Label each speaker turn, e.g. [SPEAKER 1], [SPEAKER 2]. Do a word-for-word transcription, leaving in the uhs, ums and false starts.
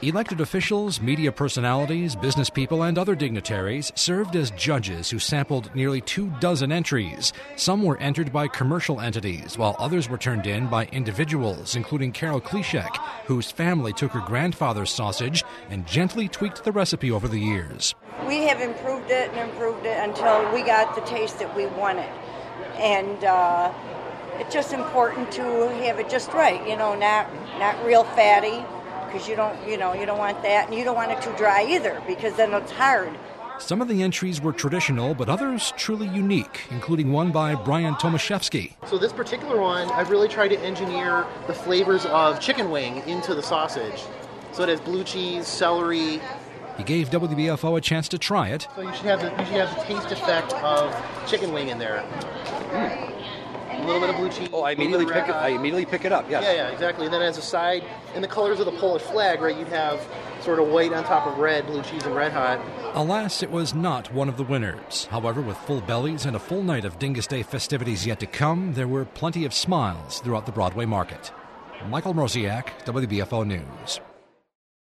[SPEAKER 1] Elected officials, media personalities, business people, and other dignitaries served as judges who sampled nearly two dozen entries. Some were entered by commercial entities, while others were turned in by individuals, including Carol Klishek, whose family took her grandfather's sausage and gently tweaked the recipe over the years.
[SPEAKER 2] We have improved it and improved it until we got the taste that we wanted. And uh, it's just important to have it just right, you know, not not real fatty. Because you don't, you know, you don't want that, and you don't want it too dry either, because then it's hard.
[SPEAKER 1] Some of the entries were traditional, but others truly unique, including one by Brian Tomaszewski.
[SPEAKER 3] So this particular one, I've really tried to engineer the flavors of chicken wing into the sausage. So it has blue cheese, celery.
[SPEAKER 1] He gave W B F O a chance to try it.
[SPEAKER 3] So you should have the, you should have the taste effect of chicken wing in there. Mm. A little bit of blue cheese.
[SPEAKER 4] Oh, I immediately pick it. I immediately pick it up. Yes.
[SPEAKER 3] Yeah, yeah, exactly. And then as a side, in the colors of the Polish flag, right, you'd have sort of white on top of red, blue cheese and red hot.
[SPEAKER 1] Alas, it was not one of the winners. However, with full bellies and a full night of Dingus Day festivities yet to come, there were plenty of smiles throughout the Broadway market. Michael Mrosiak, W B F O News.